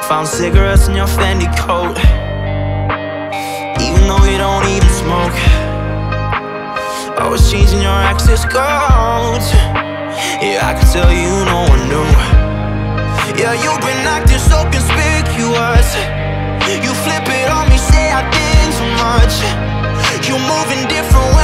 Found cigarettes in your Fendi coat, even though you don't even smoke. Always changing your access codes. Yeah, I can tell you no one knew. Yeah, you've been acting so conspicuous. You flip it on me, say I did too much. You're moving different